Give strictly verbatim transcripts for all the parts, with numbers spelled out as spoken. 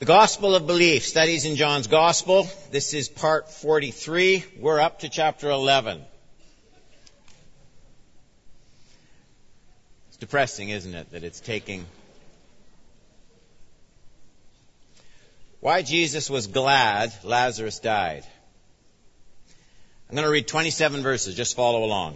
The Gospel of Belief, studies in John's Gospel. This is part forty-three. We're up to chapter eleven. It's depressing, isn't it, that it's taking... Why Jesus was glad Lazarus died. I'm going to read twenty-seven verses. Just follow along.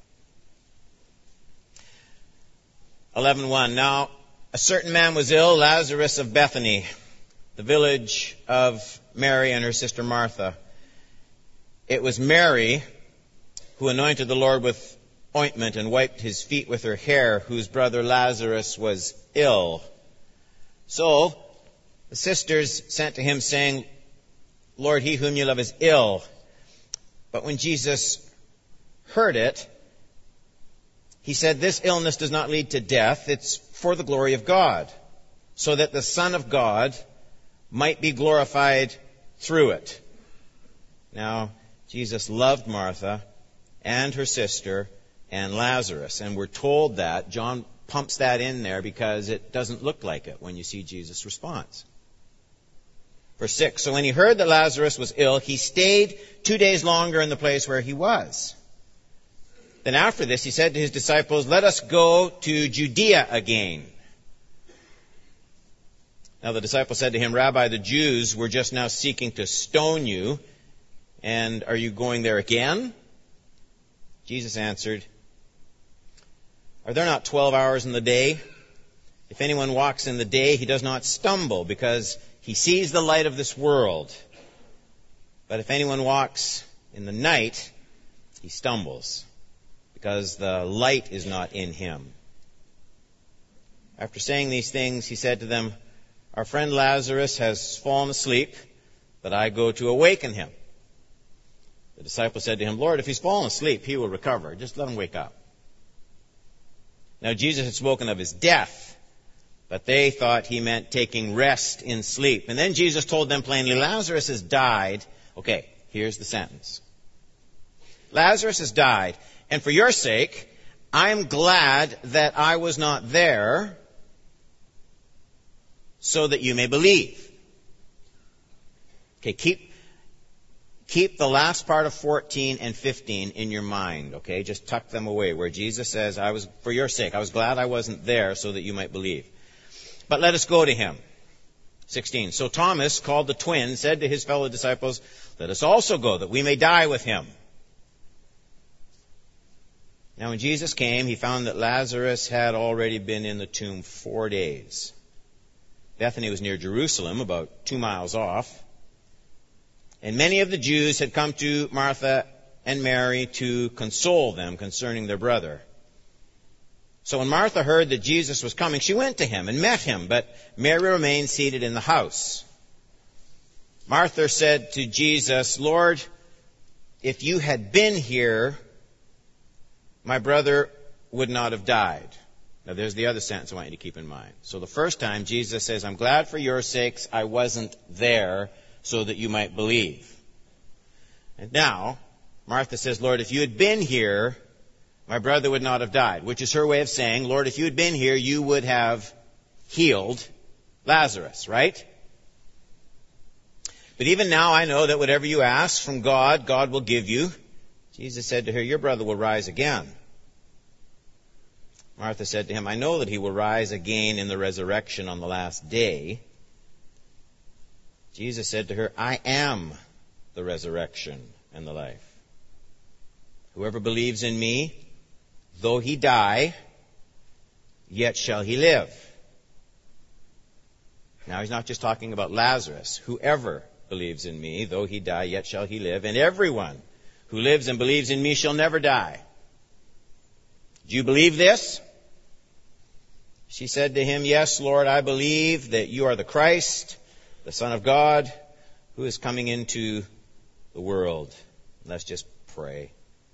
eleven one. Now, a certain man was ill, Lazarus of Bethany, the village of Mary and her sister Martha. It was Mary who anointed the Lord with ointment and wiped his feet with her hair, whose brother Lazarus was ill. So the sisters sent to him, saying, Lord, he whom you love is ill. But when Jesus heard it, he said, this illness does not lead to death. It's for the glory of God, so that the Son of God might be glorified through it. Now, Jesus loved Martha and her sister and Lazarus. And we're told that. John pumps that in there because it doesn't look like it when you see Jesus' response. Verse six, so when he heard that Lazarus was ill, he stayed two days longer in the place where he was. Then after this, he said to his disciples, let us go to Judea again. Now the disciples said to him, Rabbi, the Jews were just now seeking to stone you, and are you going there again? Jesus answered, are there not twelve hours in the day? If anyone walks in the day, he does not stumble, because he sees the light of this world. But if anyone walks in the night, he stumbles, because the light is not in him. After saying these things, he said to them, our friend Lazarus has fallen asleep, but I go to awaken him. The disciples said to him, Lord, if he's fallen asleep, he will recover. Just let him wake up. Now Jesus had spoken of his death, but they thought he meant taking rest in sleep. And then Jesus told them plainly, Lazarus has died. Okay, here's the sentence. Lazarus has died, and for your sake, I'm glad that I was not there, so that you may believe. Okay, keep, keep the last part of fourteen and fifteen in your mind, okay? Just tuck them away, where Jesus says, I was, for your sake, I was glad I wasn't there so that you might believe. But let us go to him. sixteen. So Thomas, called the twin, said to his fellow disciples, let us also go, that we may die with him. Now when Jesus came, he found that Lazarus had already been in the tomb four days. Bethany was near Jerusalem, about two miles off. And many of the Jews had come to Martha and Mary to console them concerning their brother. So when Martha heard that Jesus was coming, she went to him and met him, but Mary remained seated in the house. Martha said to Jesus, Lord, if you had been here, my brother would not have died. Now there's the other sentence I want you to keep in mind. So the first time Jesus says, I'm glad for your sakes I wasn't there so that you might believe. And now Martha says, Lord, if you had been here, my brother would not have died. Which is her way of saying, Lord, if you had been here, you would have healed Lazarus, right? But even now I know that whatever you ask from God, God will give you. Jesus said to her, your brother will rise again. Martha said to him, I know that he will rise again in the resurrection on the last day. Jesus said to her, I am the resurrection and the life. Whoever believes in me, though he die, yet shall he live. Now he's not just talking about Lazarus. Whoever believes in me, though he die, yet shall he live. And everyone who lives and believes in me shall never die. Do you believe this? She said to him, yes, Lord, I believe that you are the Christ, the Son of God, who is coming into the world. Let's just pray.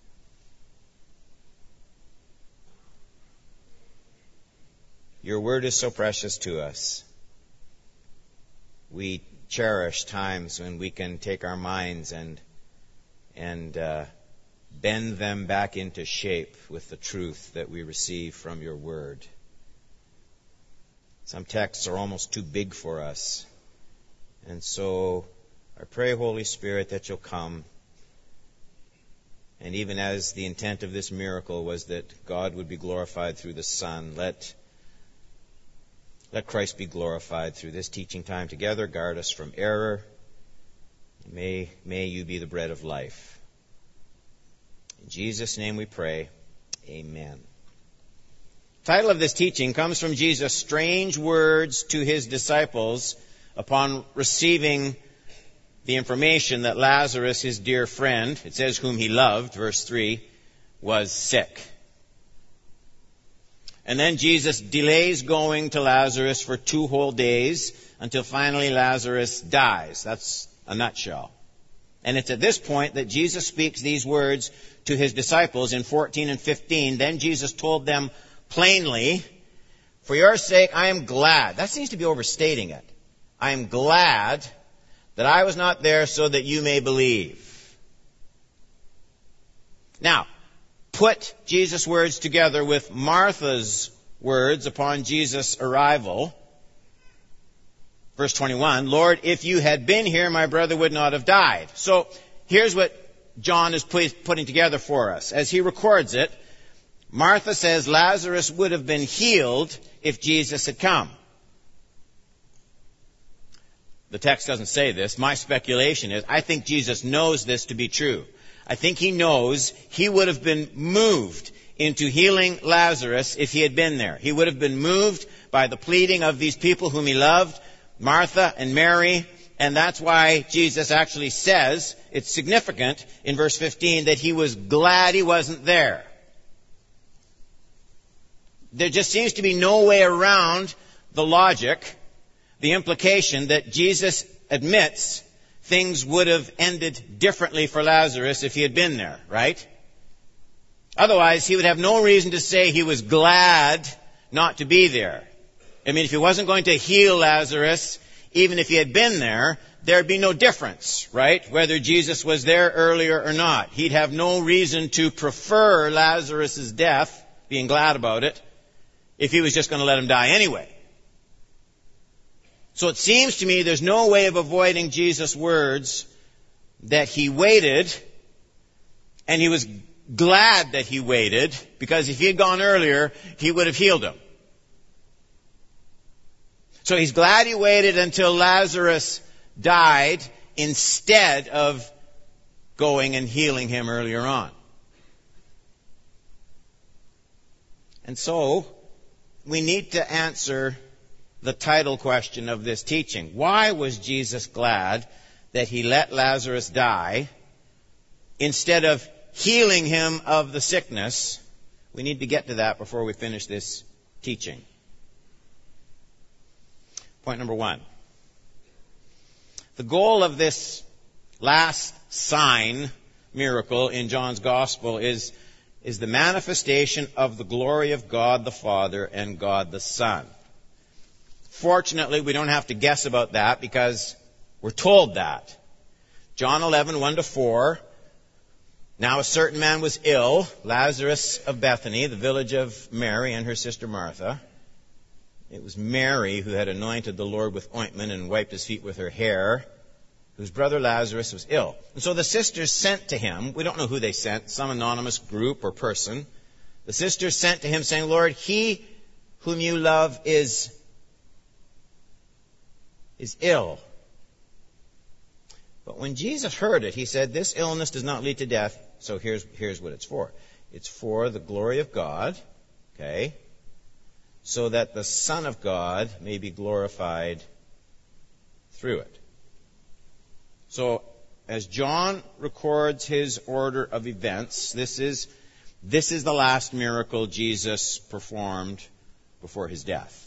Your word is so precious to us. We cherish times when we can take our minds and and uh, bend them back into shape with the truth that we receive from your word. Some texts are almost too big for us. And so I pray, Holy Spirit, that you'll come. And even as the intent of this miracle was that God would be glorified through the Son, let, let Christ be glorified through this teaching time together. Guard us from error. May, may you be the bread of life. In Jesus' name we pray. Amen. The title of this teaching comes from Jesus' strange words to his disciples upon receiving the information that Lazarus, his dear friend, it says whom he loved, verse three, was sick. And then Jesus delays going to Lazarus for two whole days until finally Lazarus dies. That's a nutshell. And it's at this point that Jesus speaks these words to his disciples in fourteen and fifteen. Then Jesus told them plainly, "For your sake I am glad." That seems to be overstating it. "I am glad that I was not there so that you may believe." Now, put Jesus' words together with Martha's words upon Jesus' arrival. Verse twenty-one, "Lord, if you had been here, my brother would not have died." So here's what John is putting together for us. As he records it, Martha says Lazarus would have been healed if Jesus had come. The text doesn't say this. My speculation is, I think Jesus knows this to be true. I think he knows he would have been moved into healing Lazarus if he had been there. He would have been moved by the pleading of these people whom he loved, Martha and Mary, and that's why Jesus actually says, it's significant in verse fifteen, that he was glad he wasn't there. There just seems to be no way around the logic, the implication that Jesus admits things would have ended differently for Lazarus if he had been there, right? Otherwise, he would have no reason to say he was glad not to be there. I mean, if he wasn't going to heal Lazarus, even if he had been there, there'd be no difference, right? Whether Jesus was there earlier or not. He'd have no reason to prefer Lazarus' death, being glad about it, if he was just going to let him die anyway. So it seems to me there's no way of avoiding Jesus' words that he waited, and he was glad that he waited, because if he had gone earlier, he would have healed him. So he's glad he waited until Lazarus died instead of going and healing him earlier on. And so we need to answer the title question of this teaching. Why was Jesus glad that he let Lazarus die instead of healing him of the sickness? We need to get to that before we finish this teaching. Point number one. The goal of this last sign miracle in John's Gospel is, is the manifestation of the glory of God the Father and God the Son. Fortunately, we don't have to guess about that because we're told that. John eleven, one to four. "Now a certain man was ill, Lazarus of Bethany, the village of Mary and her sister Martha. It was Mary who had anointed the Lord with ointment and wiped his feet with her hair, whose brother Lazarus was ill. And so the sisters sent to him." We don't know who they sent, some anonymous group or person. The sisters sent to him saying, "Lord, he whom you love is, is ill." But when Jesus heard it, he said, "This illness does not lead to death." So here's, here's what it's for. It's for the glory of God, okay, so that the Son of God may be glorified through it. So as John records his order of events, this is, this is the last miracle Jesus performed before his death.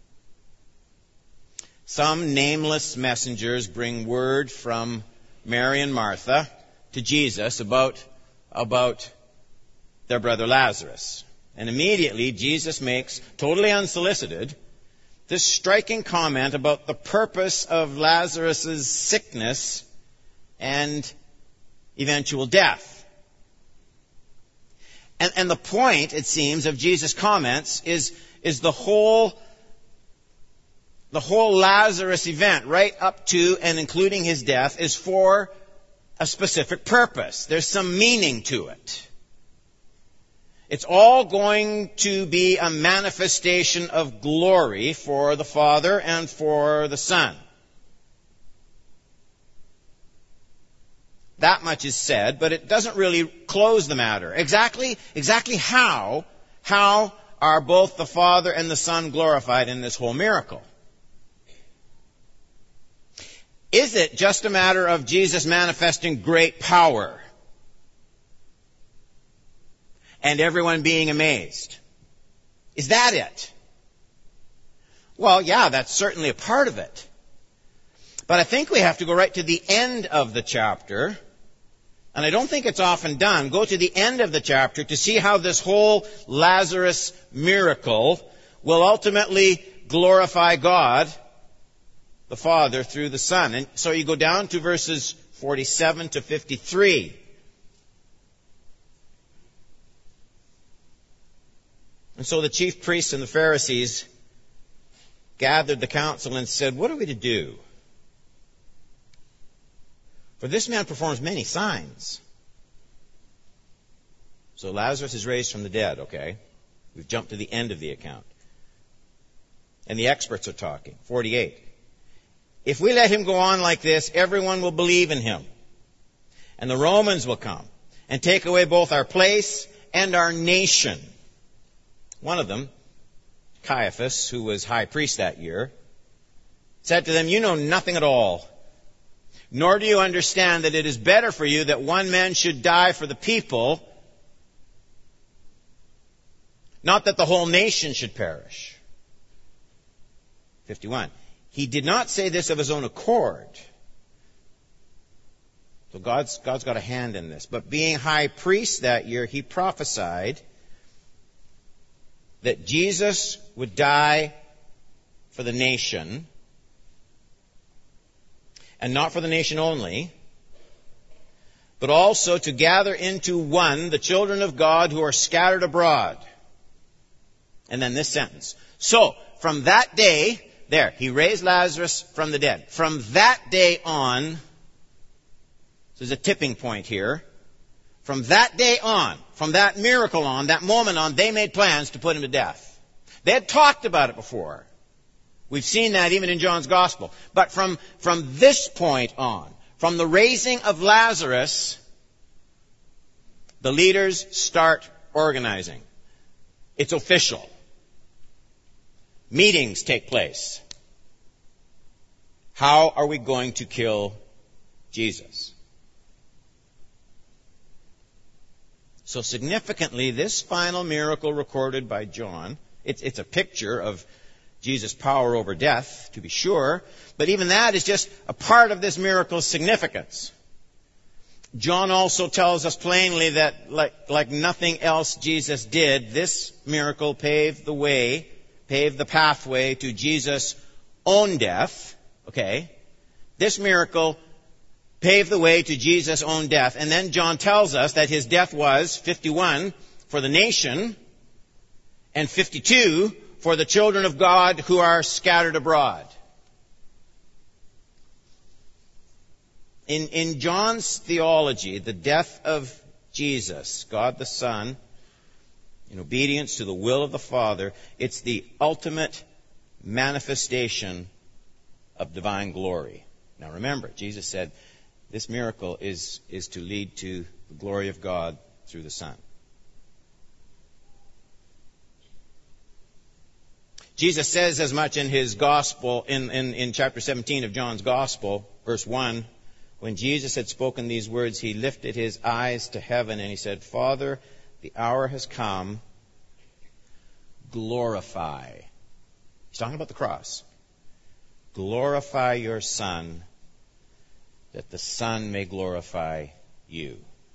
Some nameless messengers bring word from Mary and Martha to Jesus about, about their brother Lazarus. And immediately Jesus makes, totally unsolicited, this striking comment about the purpose of Lazarus' sickness and eventual death. And, and the point, it seems, of Jesus' comments is, is the whole the whole Lazarus event, right up to and including his death, is for a specific purpose. There's some meaning to it. It's all going to be a manifestation of glory for the Father and for the Son. That much is said, but it doesn't really close the matter. Exactly, exactly how, how are both the Father and the Son glorified in this whole miracle? Is it just a matter of Jesus manifesting great power and everyone being amazed? Is that it? Well, yeah, that's certainly a part of it. But I think we have to go right to the end of the chapter, and I don't think it's often done. Go to the end of the chapter to see how this whole Lazarus miracle will ultimately glorify God, the Father, through the Son. And so you go down to verses forty-seven to fifty-three. And so the chief priests and the Pharisees gathered the council and said, "What are we to do? For this man performs many signs." So Lazarus is raised from the dead, okay? We've jumped to the end of the account. And the experts are talking. forty-eight. "If we let him go on like this, everyone will believe in him. And the Romans will come and take away both our place and our nation." One of them, Caiaphas, who was high priest that year, said to them, "You know nothing at all. Nor do you understand that it is better for you that one man should die for the people, not that the whole nation should perish." fifty-one. "He did not say this of his own accord." So God's, God's got a hand in this. "But being high priest that year, he prophesied that Jesus would die for the nation, and not for the nation only, but also to gather into one the children of God who are scattered abroad." And then this sentence. "So, from that day," there, he raised Lazarus from the dead. "From that day on," there's a tipping point here. From that day on, from that miracle on, that moment on, they made plans to put him to death. They had talked about it before. We've seen that even in John's Gospel. But from, from this point on, from the raising of Lazarus, the leaders start organizing. It's official. Meetings take place. How are we going to kill Jesus? So significantly, this final miracle recorded by John, it's, it's a picture of Jesus' power over death, to be sure, but even that is just a part of this miracle's significance. John also tells us plainly that like, like nothing else Jesus did, this miracle paved the way, paved the pathway to Jesus' own death. Okay? This miracle paved the way to Jesus' own death. And then John tells us that his death was, fifty-one, for the nation, and fifty-two, for the children of God who are scattered abroad. In, in John's theology, the death of Jesus, God the Son, in obedience to the will of the Father, it's the ultimate manifestation of divine glory. Now remember, Jesus said this miracle is, is to lead to the glory of God through the Son. Jesus says as much in his gospel, in, in, in chapter seventeen of John's Gospel, verse one, when Jesus had spoken these words, he lifted his eyes to heaven and he said, "Father, the hour has come. Glorify." He's talking about the cross. "Glorify your Son, that the Son may glorify you."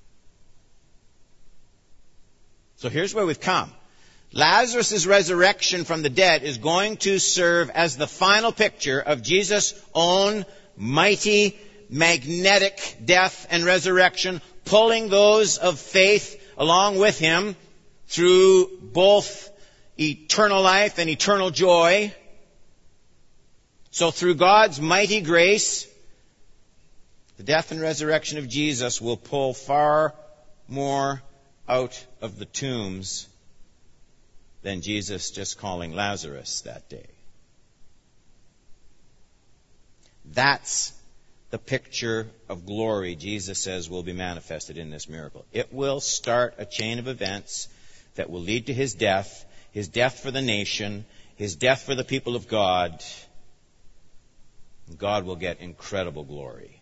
So here's where we've come. Lazarus' resurrection from the dead is going to serve as the final picture of Jesus' own mighty, magnetic death and resurrection, pulling those of faith along with him through both eternal life and eternal joy. So through God's mighty grace, the death and resurrection of Jesus will pull far more out of the tombs than Jesus just calling Lazarus that day. That's the picture of glory Jesus says will be manifested in this miracle. It will start a chain of events that will lead to his death, his death for the nation, his death for the people of God. God will get incredible glory.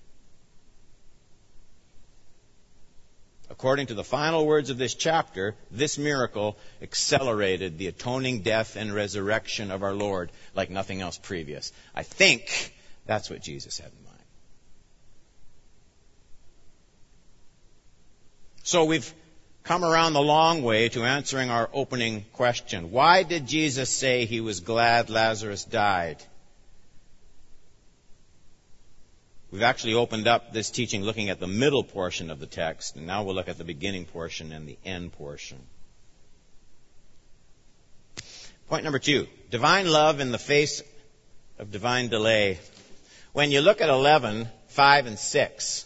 According to the final words of this chapter, this miracle accelerated the atoning death and resurrection of our Lord like nothing else previous. I think that's what Jesus had in mind. So we've come around the long way to answering our opening question. Why did Jesus say he was glad Lazarus died? We've actually opened up this teaching looking at the middle portion of the text, and now we'll look at the beginning portion and the end portion. Point number two, divine love in the face of divine delay. When you look at eleven, five, and six,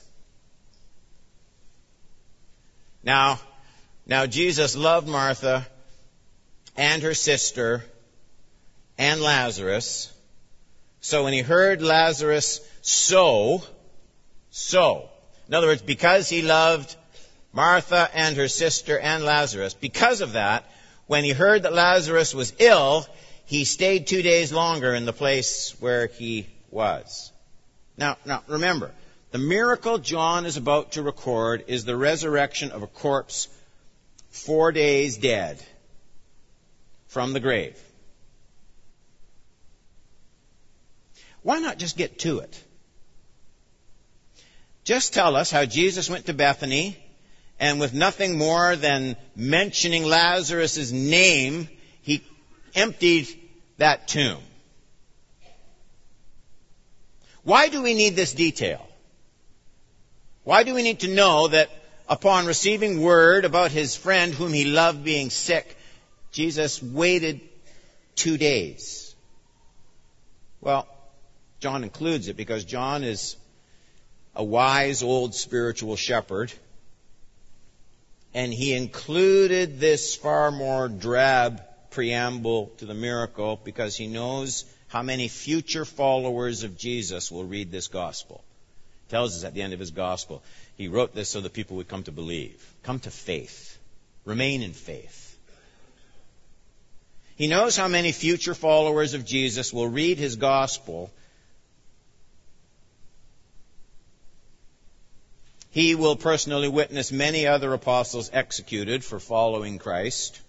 now, now Jesus loved Martha and her sister and Lazarus. So when he heard Lazarus so, so, in other words, because he loved Martha and her sister and Lazarus, because of that, when he heard that Lazarus was ill, he stayed two days longer in the place where he was. Now, now remember, the miracle John is about to record is the resurrection of a corpse four days dead from the grave. Why not just get to it? Just tell us how Jesus went to Bethany, and with nothing more than mentioning Lazarus' name, he emptied that tomb. Why do we need this detail? Why do we need to know that upon receiving word about his friend whom he loved being sick, Jesus waited two days? Well, John includes it because John is a wise old spiritual shepherd, and he included this far more drab preamble to the miracle because he knows how many future followers of Jesus will read this gospel. He tells us at the end of his gospel, he wrote this so that people would come to believe, come to faith, remain in faith. He knows how many future followers of Jesus will read his gospel. He will personally witness many other apostles executed for following Christ.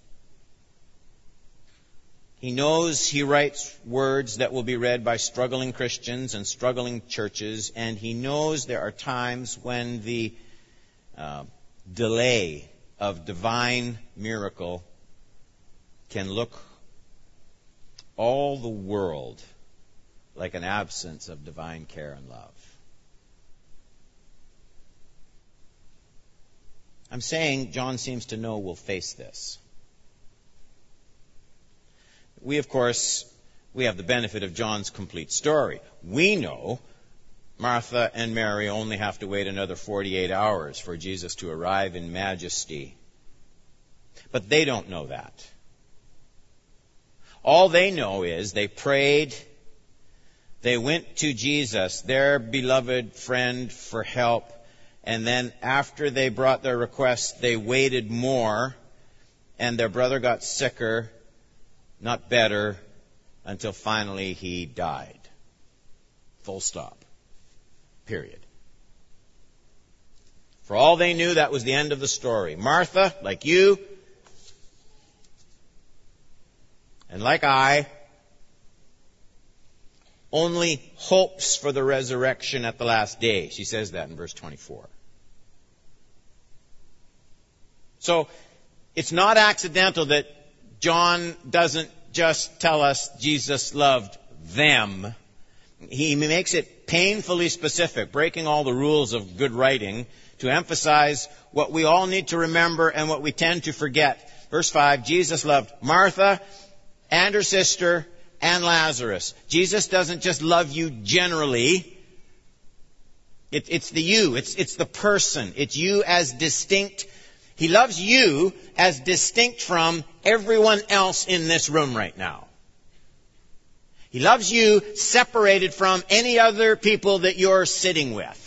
He knows he writes words that will be read by struggling Christians and struggling churches, and he knows there are times when the uh, delay of divine miracle can look all the world like an absence of divine care and love. I'm saying John seems to know we'll face this. We, of course, we have the benefit of John's complete story. We know Martha and Mary only have to wait another forty-eight hours for Jesus to arrive in majesty. But they don't know that. All they know is they prayed, they went to Jesus, their beloved friend, for help, and then after they brought their request, they waited more, and their brother got sicker, not better, until finally he died. Full stop. Period. For all they knew, that was the end of the story. Martha, like you, and like I, only hopes for the resurrection at the last day. She says that in verse twenty-four. So, it's not accidental that John doesn't just tell us Jesus loved them. He makes it painfully specific, breaking all the rules of good writing to emphasize what we all need to remember and what we tend to forget. Verse five, Jesus loved Martha and her sister and Lazarus. Jesus doesn't just love you generally. It, it's the you. It's, it's the person. It's you as distinct. He loves you as distinct from everyone else in this room right now. He loves you separated from any other people that you're sitting with.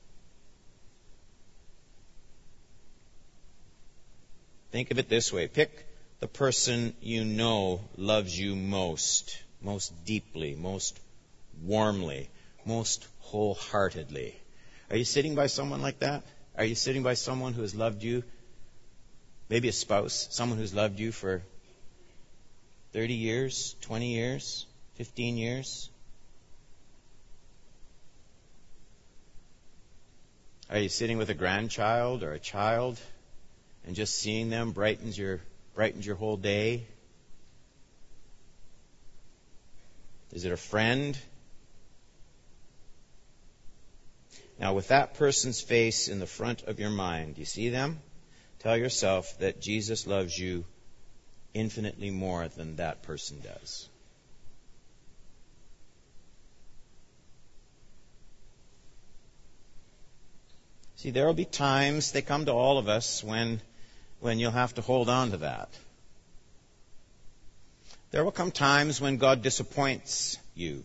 Think of it this way. Pick the person you know loves you most, most deeply, most warmly, most wholeheartedly. Are you sitting by someone like that? Are you sitting by someone who has loved you? Maybe a spouse, someone who's loved you for thirty years, twenty years, fifteen years? Are you sitting with a grandchild or a child and just seeing them brightens your brightens your whole day? Is it a friend? Now, with that person's face in the front of your mind, you see them? Tell yourself that Jesus loves you infinitely more than that person does. See, there will be times, they come to all of us, when, when you'll have to hold on to that. There will come times when God disappoints you.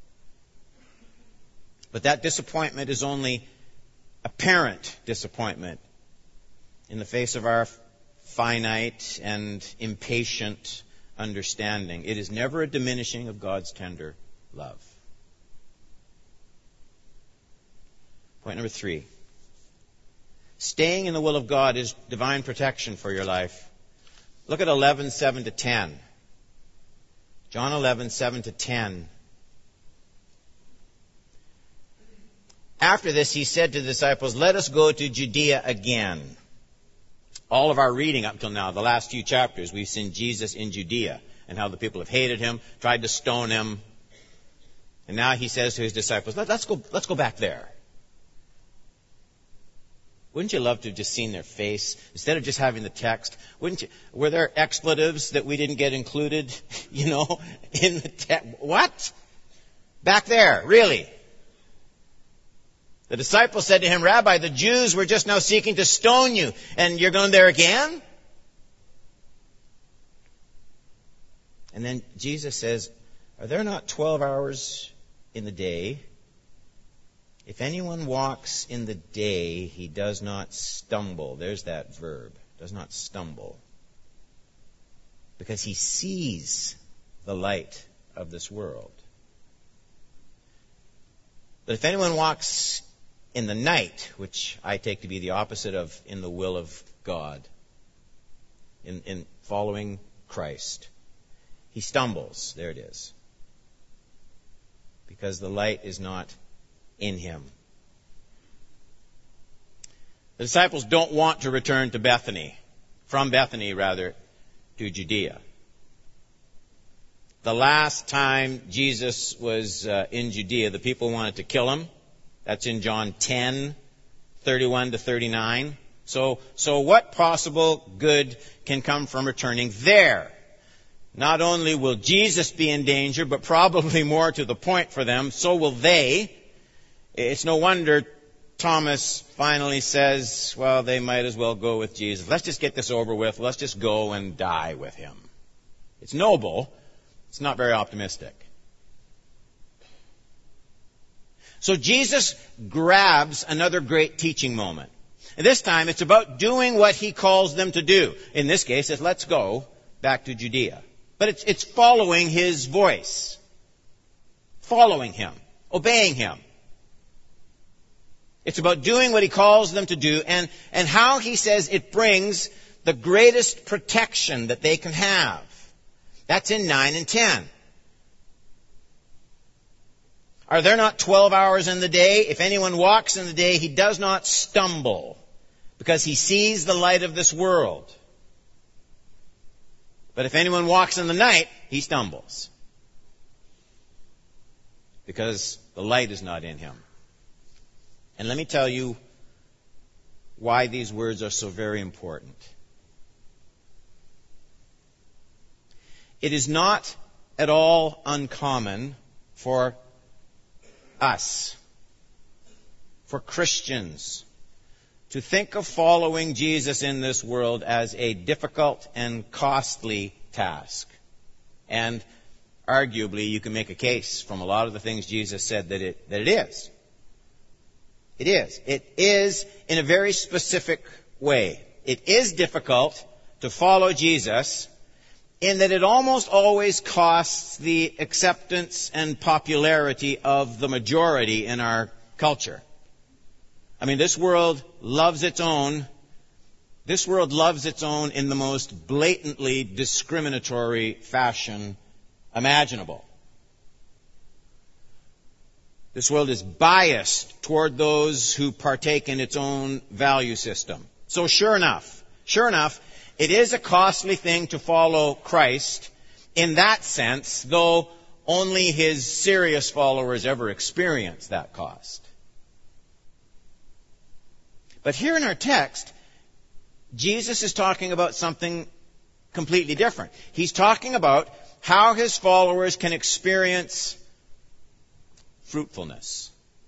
But that disappointment is only apparent disappointment in the face of our finite and impatient understanding. It is never a diminishing of God's tender love. Point number three. Staying in the will of God is divine protection for your life. Look at eleven, seven to ten. John eleven, seven to ten. After this, he said to the disciples, "Let us go to Judea again." All of our reading up till now, the last few chapters, we've seen Jesus in Judea and how the people have hated him, tried to stone him. And now he says to his disciples, Let, let's go, let's go back there. Wouldn't you love to have just seen their face instead of just having the text? Wouldn't you? Were there expletives that we didn't get included, you know, in the text? What? Back there, really? The disciples said to him, "Rabbi, the Jews were just now seeking to stone you, and you're going there again?" And then Jesus says, "Are there not twelve hours in the day? If anyone walks in the day, he does not stumble." There's that verb. Does not stumble. Because he sees the light of this world. But if anyone walks in the night, which I take to be the opposite of in the will of God, in, in following Christ, he stumbles. There it is. Because the light is not in him. The disciples don't want to return to Bethany, from Bethany rather, to Judea. The last time Jesus was uh, in Judea, the people wanted to kill him. That's in John ten, thirty-one to thirty-nine. So, so what possible good can come from returning there? Not only will Jesus be in danger, but probably more to the point for them, so will they. It's no wonder Thomas finally says, well, they might as well go with Jesus. Let's just get this over with. Let's just go and die with him. It's noble. It's not very optimistic. So Jesus grabs another great teaching moment. And this time it's about doing what he calls them to do. In this case, it's let's go back to Judea. But it's, it's following his voice. Following him. Obeying him. It's about doing what he calls them to do and, and how he says it brings the greatest protection that they can have. That's in nine and ten. Are there not twelve hours in the day? If anyone walks in the day, he does not stumble, because he sees the light of this world. But if anyone walks in the night, he stumbles, because the light is not in him. And let me tell you why these words are so very important. It is not at all uncommon for us, for Christians, to think of following Jesus in this world as a difficult and costly task. And arguably, you can make a case from a lot of the things Jesus said that it, that it is. It is. It is in a very specific way. It is difficult to follow Jesus in that it almost always costs the acceptance and popularity of the majority in our culture. I mean, this world loves its own. This world loves its own in the most blatantly discriminatory fashion imaginable. This world is biased toward those who partake in its own value system. So sure enough, sure enough, it is a costly thing to follow Christ in that sense, though only His serious followers ever experience that cost. But here in our text, Jesus is talking about something completely different. He's talking about how His followers can experience fruitfulness,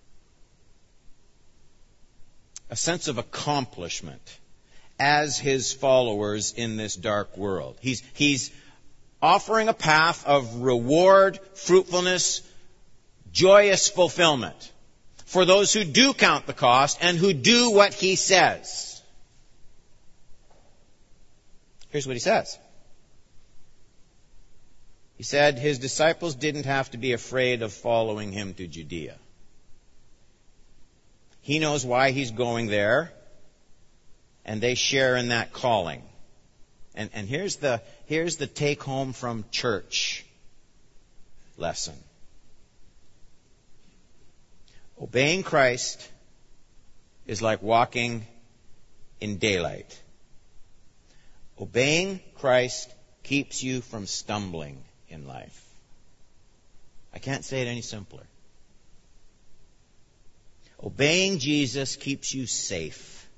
a sense of accomplishment as His followers in this dark world. He's, he's offering a path of reward, fruitfulness, joyous fulfillment for those who do count the cost and who do what He says. Here's what He says. He said His disciples didn't have to be afraid of following Him to Judea. He knows why He's going there, and they share in that calling. And, and here's the, here's the take-home from church lesson. Obeying Christ is like walking in daylight. Obeying Christ keeps you from stumbling in life. I can't say it any simpler. Obeying Jesus keeps you safe.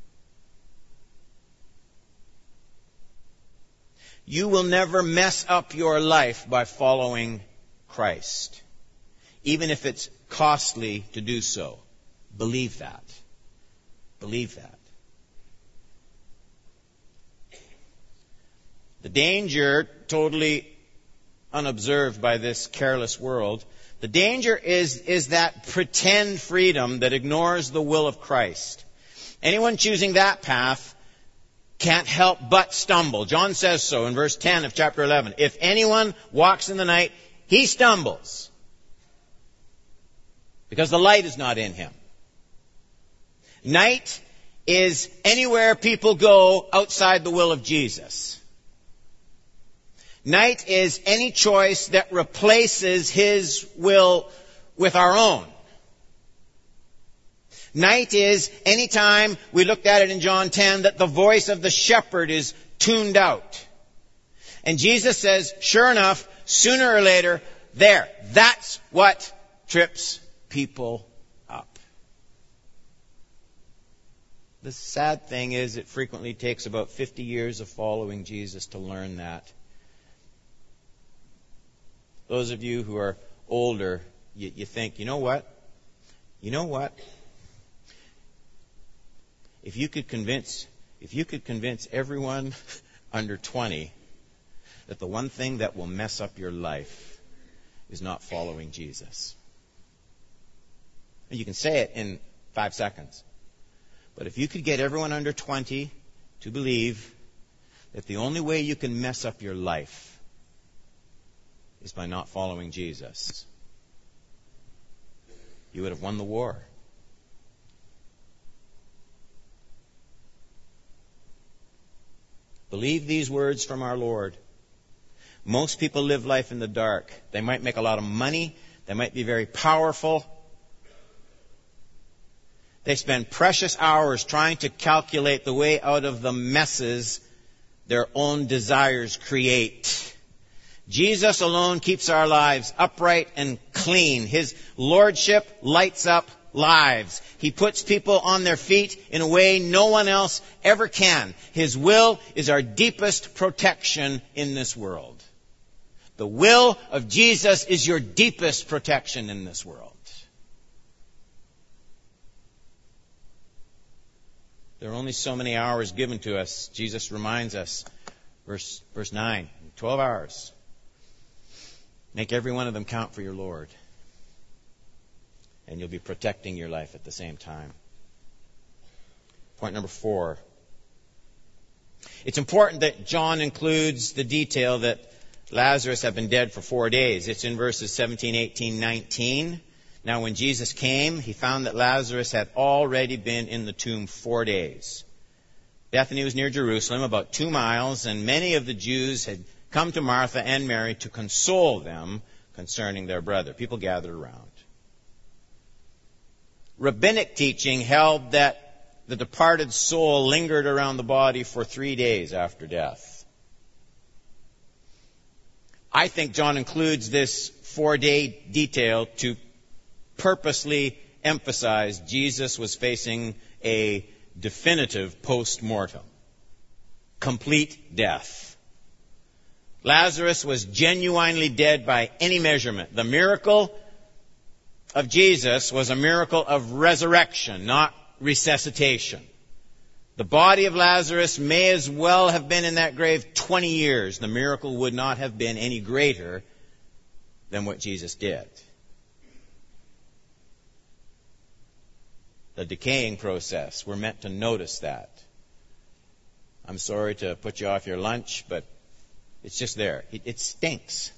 You will never mess up your life by following Christ, even if it's costly to do so. Believe that. Believe that. The danger, totally unobserved by this careless world, the danger is, is that pretend freedom that ignores the will of Christ. Anyone choosing that path can't help but stumble. John says so in verse ten of chapter eleven. If anyone walks in the night, he stumbles, because the light is not in him. Night is anywhere people go outside the will of Jesus. Night is any choice that replaces His will with our own. Night is any time, we looked at it in John ten, that the voice of the shepherd is tuned out. And Jesus says, sure enough, sooner or later, there, that's what trips people up. The sad thing is it frequently takes about fifty years of following Jesus to learn that. Those of you who are older, you, you think, you know what? You know what? If you could convince, if you could convince everyone under twenty that the one thing that will mess up your life is not following Jesus. You can say it in five seconds. But if you could get everyone under twenty to believe that the only way you can mess up your life is by not following Jesus, you would have won the war. Believe these words from our Lord. Most people live life in the dark. They might make a lot of money. They might be very powerful. They spend precious hours trying to calculate the way out of the messes their own desires create. Jesus alone keeps our lives upright and clean. His lordship lights up lives. He puts people on their feet in a way no one else ever can. His will is our deepest protection in this world. The will of Jesus is your deepest protection in this world. There are only so many hours given to us. Jesus reminds us, verse, verse nine, twelve hours. Make every one of them count for your Lord. And you'll be protecting your life at the same time. Point number four. It's important that John includes the detail that Lazarus had been dead for four days. It's in verses seventeen, eighteen, nineteen. Now when Jesus came, he found that Lazarus had already been in the tomb four days. Bethany was near Jerusalem, about two miles, and many of the Jews had come to Martha and Mary to console them concerning their brother. People gathered around. Rabbinic teaching held that the departed soul lingered around the body for three days after death. I think John includes this four-day detail to purposely emphasize Jesus was facing a definitive post-mortem, complete death. Lazarus was genuinely dead by any measurement. The miracle of Jesus was a miracle of resurrection, not resuscitation. The body of Lazarus may as well have been in that grave twenty years. The miracle would not have been any greater than what Jesus did. The decaying process, we're meant to notice that. I'm sorry to put you off your lunch, but it's just there. It, it stinks.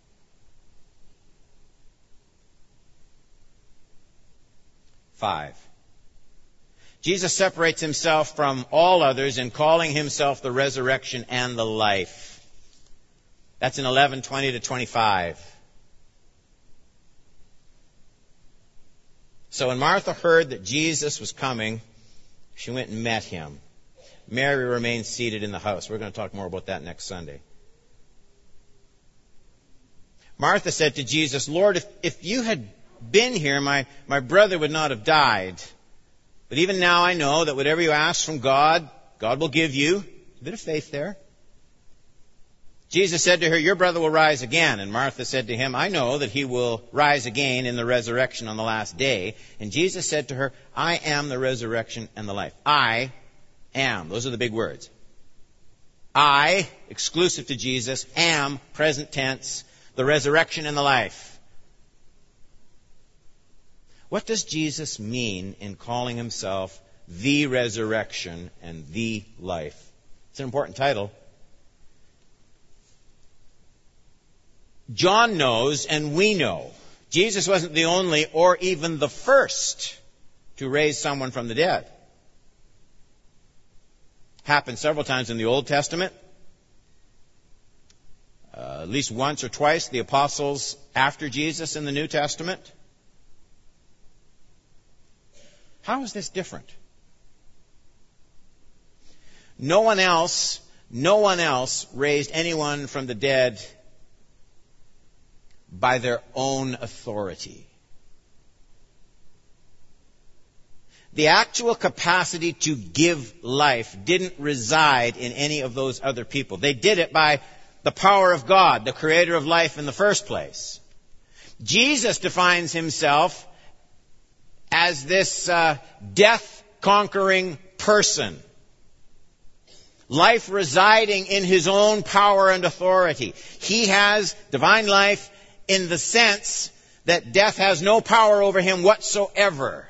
Five. Jesus separates himself from all others in calling himself the resurrection and the life. That's in eleven twenty to twenty-five. So when Martha heard that Jesus was coming, she went and met him. Mary remained seated in the house. We're going to talk more about that next Sunday. Martha said to Jesus, Lord, if, if you had been here, my, my brother would not have died. But even now I know that whatever you ask from God, God will give you. A bit of faith there. Jesus said to her, your brother will rise again. And Martha said to him, I know that he will rise again in the resurrection on the last day. And Jesus said to her, I am the resurrection and the life. I am. Those are the big words. I, exclusive to Jesus, am, present tense, the resurrection and the life. What does Jesus mean in calling himself the resurrection and the life? It's an important title. John knows and we know Jesus wasn't the only or even the first to raise someone from the dead. Happened several times in the Old Testament. Uh, at least once or twice, the apostles after Jesus in the New Testament. How is this different? No one else, no one else raised anyone from the dead by their own authority. The actual capacity to give life didn't reside in any of those other people. They did it by the power of God, the creator of life in the first place. Jesus defines himself as this uh, death-conquering person. Life residing in his own power and authority. He has divine life in the sense that death has no power over him whatsoever.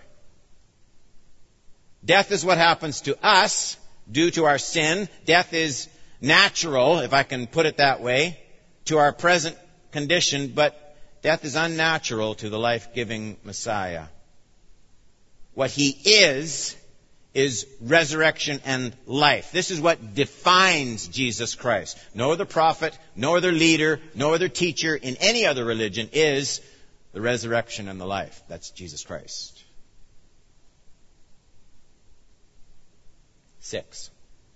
Death is what happens to us due to our sin. Death is natural, if I can put it that way, to our present condition, but death is unnatural to the life-giving Messiah. What he is, is resurrection and life. This is what defines Jesus Christ. No other prophet, no other leader, no other teacher in any other religion is the resurrection and the life. That's Jesus Christ. Six.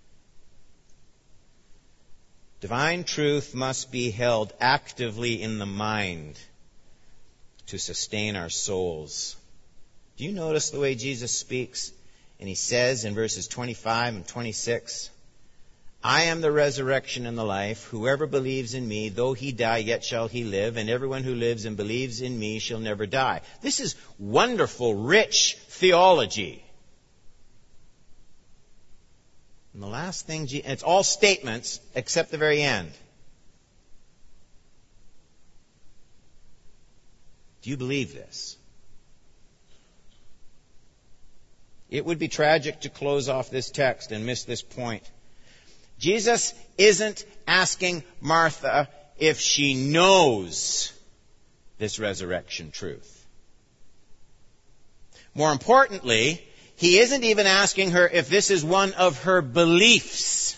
Divine truth must be held actively in the mind to sustain our souls. Do you notice the way Jesus speaks? And he says in verses twenty-five and twenty-six, I am the resurrection and the life. Whoever believes in me, though he die, yet shall he live. And everyone who lives and believes in me shall never die. This is wonderful, rich theology. And the last thing, it's all statements except the very end. Do you believe this? It would be tragic to close off this text and miss this point. Jesus isn't asking Martha if she knows this resurrection truth. More importantly, he isn't even asking her if this is one of her beliefs.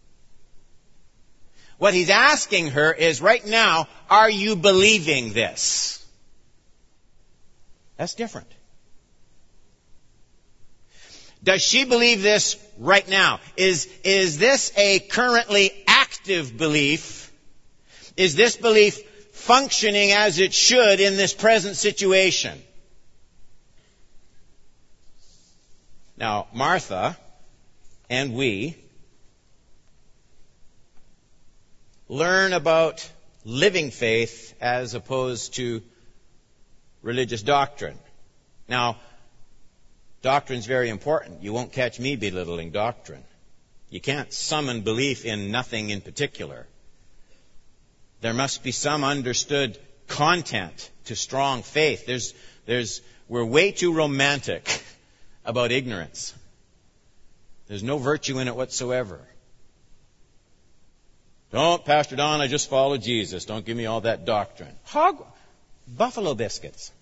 What he's asking her is, right now, are you believing this? That's different. Does she believe this right now? Is, is this a currently active belief? Is this belief functioning as it should in this present situation? Now, Martha and we learn about living faith as opposed to religious doctrine. Now, doctrine's very important. You won't catch me belittling doctrine. You can't summon belief in nothing in particular. There must be some understood content to strong faith. There's, there's, we're way too romantic about ignorance. There's no virtue in it whatsoever. Don't, Pastor Don, I just follow Jesus. Don't give me all that doctrine. Hog, buffalo biscuits.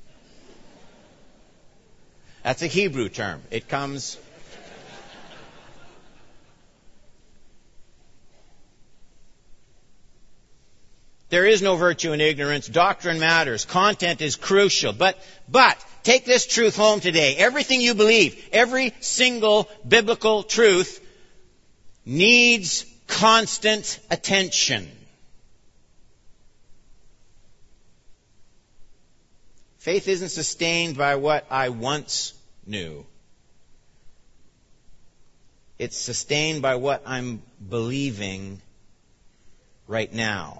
That's a Hebrew term. It comes... There is no virtue in ignorance. Doctrine matters. Content is crucial. But, but, take this truth home today. Everything you believe, every single biblical truth needs constant attention. Faith isn't sustained by what I once knew. It's sustained by what I'm believing right now.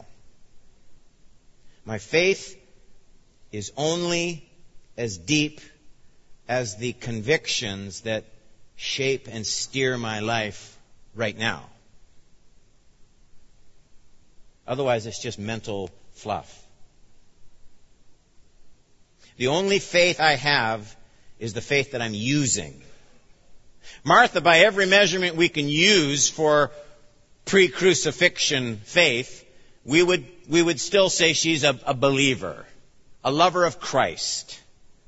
My faith is only as deep as the convictions that shape and steer my life right now. Otherwise, it's just mental fluff. The only faith I have is the faith that I'm using. Martha, by every measurement we can use for pre-crucifixion faith, we would, we would still say she's a, a believer, a lover of Christ.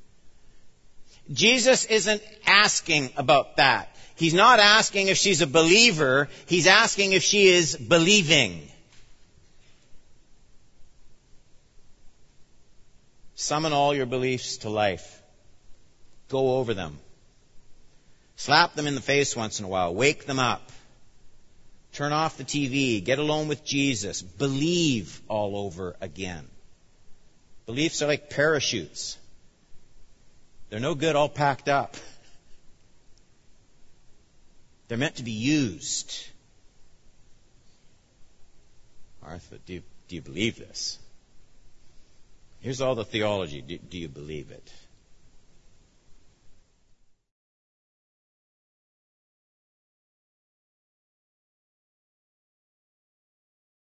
Jesus isn't asking about that. He's not asking if she's a believer. He's asking if she is believing. Summon all your beliefs to life. Go over them. Slap them in the face once in a while. Wake them up. Turn off the T V. Get alone with Jesus. Believe all over again. Beliefs are like parachutes. They're no good all packed up. They're meant to be used. Martha, do you, do you believe this? Here's all the theology. Do, do you believe it?